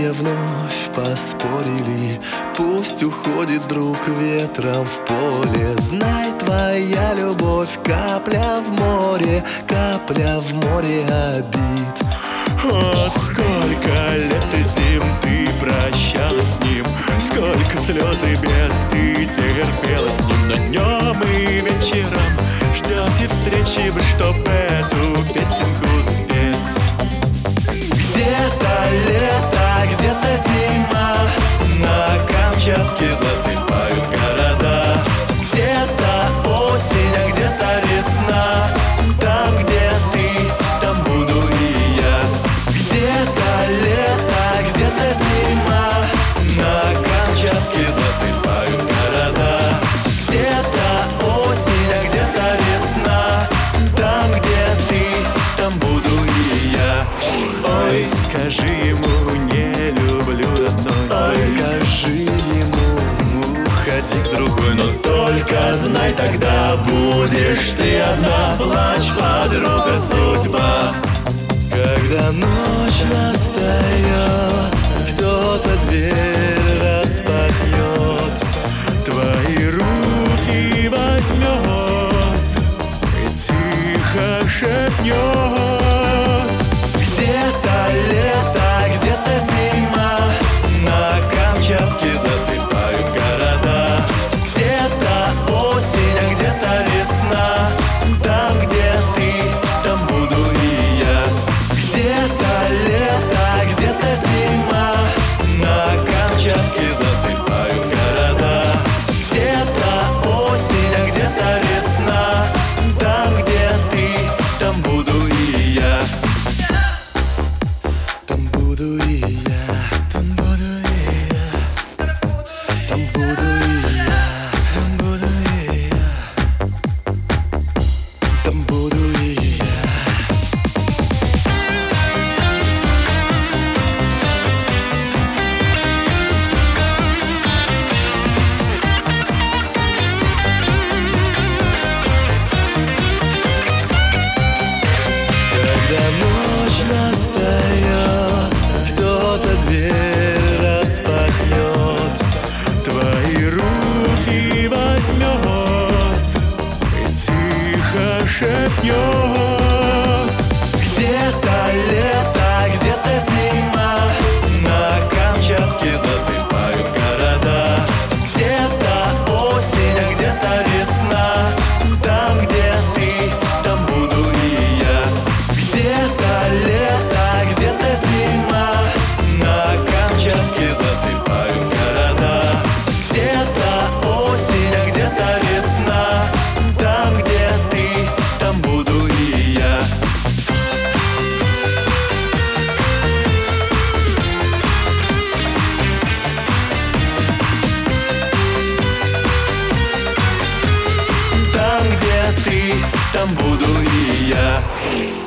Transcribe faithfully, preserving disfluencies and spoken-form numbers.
Деревья вновь поспорили, пусть уходит друг ветром в поле. Знай, твоя любовь капля в море, капля в море обид. О, сколько лет и зим ты прощалась с ним, сколько слез и бед ты терпела с ним. Но днем и вечером ждете встречи вы, чтоб эту песенку спеть. Где-то лето, где-то зима, на Камчатке засыпают города. Где-то осень, а где-то весна, там, где ты, там буду и я. Где-то лето, где-то зима, на Камчатке засыпают города. Где-то осень, а где-то весна, там, где ты, там буду и я. Ой, скажи ему, не люблю родной. Ой, скажи ему, уходи к другой. Но только знай, тогда будешь ты одна. Плачь, подруга, судьба. Когда ночь настает, кто-то дверь распахнет, Твои руки возьмет и тихо шепнет. где-то лето, где-то зима, на Камчатке засыпают города. Где-то осень, а где-то весна, там, где ты, там буду и я. Где-то лето, где-то зима, на Камчатке засыпают города. Где-то осень, а где-то весна, там, где ты, там буду и я. Там буду и я, там буду и я, там буду и я, там буду и я, там буду и я. Когда ночь настает, кто-то дверь распахнет, Твои руки возьмет и тихо шепнет. где-то лето, где-то зима, на Камчатке засыпают города. Где-то осень, а где-то весна, там, где ты, там буду и я. Где-то лето, где-то зима, на Камчатке засыпают города. Где-то осень, а где-то весна, там, где ты, там буду и я. Там, где ты, там буду и я.